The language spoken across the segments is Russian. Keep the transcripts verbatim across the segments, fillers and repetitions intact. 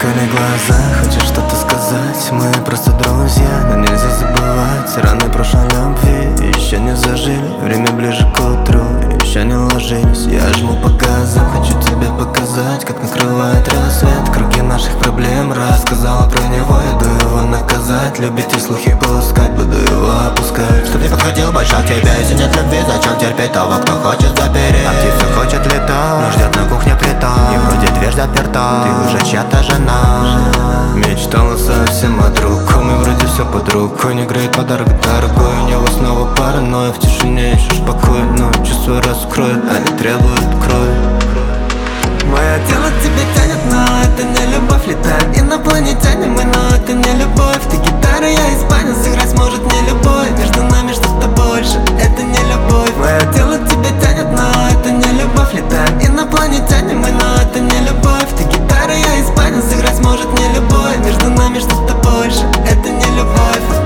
сверкали глаза, хочешь что-то сказать? Мы просто друзья, но нельзя забывать раны прошлой любви еще не зажили, время ближе к утру еще не ложились. Я жму по газу, хочу тебе показать, как накрывает рассвет. Круги наших проблем рассказала про него, иду его наказать. Любить и слухи пускать, буду его опускать. Чтоб не подходил больше к тебе, если нет любви, зачем терпеть того, кто хочет запереть? А птица хочет летать, но ждет на кухне плита, и вроде дверь заперта, ты уже чья-то жена. Мечтала совсем о другом, и вроде все под рукой. Не греет подарок дорогой, у него снова паранойя. В тишине ищешь покой, но чувства раскроют, они требуют крови. Мое тело к тебе тянет, но это не любовь. Летаем инопланетяне мы, но это не любовь. Ты гитара, я испанец, сыграть сможет не любой. Между нами что-то больше, это не любовь. Мое тело к тебе тянет, но это не любовь. Летаем инопланетяне мы, но это не любовь. Ты гитара, я испанец, сыграть сможет не любой. Между нами что-то больше, это не любовь.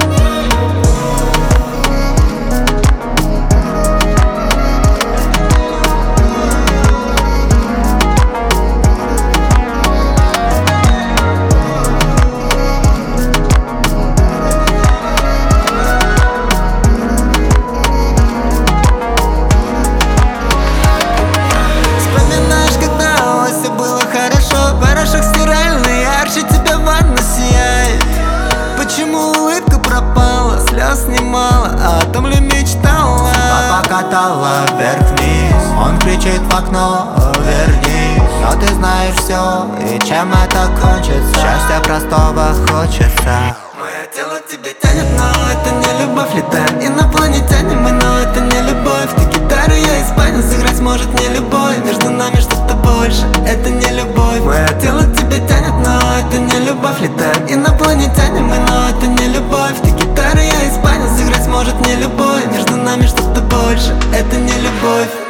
Порошок стиральный, ярче тебя ванна сияет. Почему улыбка пропала, слез немало, а о том ли мечтала? Судьба покатала вверх-вниз, он кричит в окно, вернись. Но ты знаешь все, и чем это кончится? Счастья простого хочется. Мое тело к тебе тянет, но это не любовь. Летаем инопланетяне мы, но это не любовь. Ты гитара, я испанец, сыграть сможет не любой. Между нами что-то больше, это не любовь. Мое тело к тебе тянет, но это не любовь. Летаем инопланетяне мы, но это не любовь. Ты гитара, я испанец, сыграть сможет не любой. Между нами что-то больше, это не любовь.